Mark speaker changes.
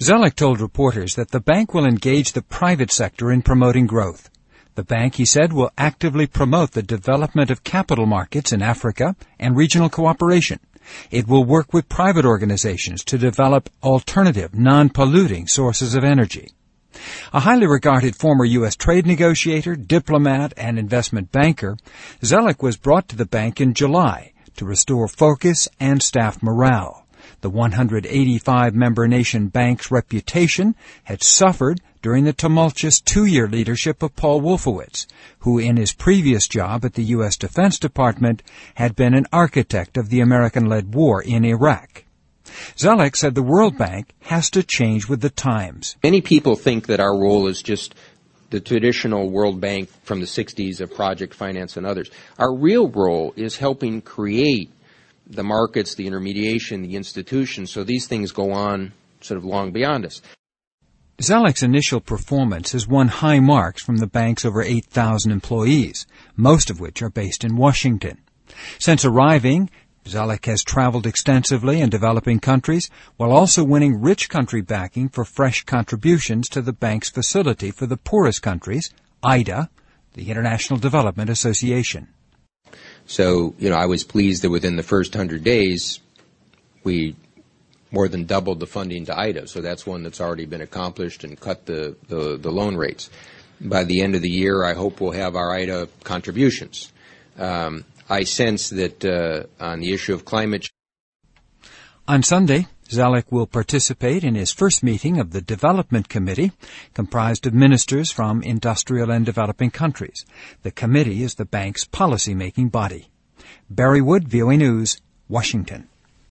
Speaker 1: Zellick told reporters that the bank will engage the private sector in promoting growth. The bank, he said, will actively promote the development of capital markets in Africa and regional cooperation. It will work with private organizations to develop alternative, non-polluting sources of energy. A highly regarded former U.S. trade negotiator, diplomat, and investment banker, Zellick was brought to the bank in July to restore focus and staff morale. The 185-member nation bank's reputation had suffered during the tumultuous 2-year leadership of Paul Wolfowitz, who in his previous job at the U.S. Defense Department had been an architect of the American-led war in Iraq. Zellick said the World Bank has to change with the times.
Speaker 2: Many people think that our role is just the traditional World Bank from the 60s of project finance and others. Our real role is helping create the markets, the intermediation, the institutions, so these things go on sort of long beyond us.
Speaker 1: Zellick's initial performance has won high marks from the bank's over 8,000 employees, most of which are based in Washington. Since arriving, Zellick has traveled extensively in developing countries while also winning rich country backing for fresh contributions to the bank's facility for the poorest countries, IDA, the International Development Association.
Speaker 2: So, I was pleased that within the first 100 days, we more than doubled the funding to IDA. So that's one that's already been accomplished and cut the loan rates. By the end of the year, I hope we'll have our IDA contributions. I sense that on the issue of climate change.
Speaker 1: On Sunday, Zellick will participate in his first meeting of the Development Committee, comprised of ministers from industrial and developing countries. The committee is the bank's policy-making body. Barry Wood, VOA News, Washington.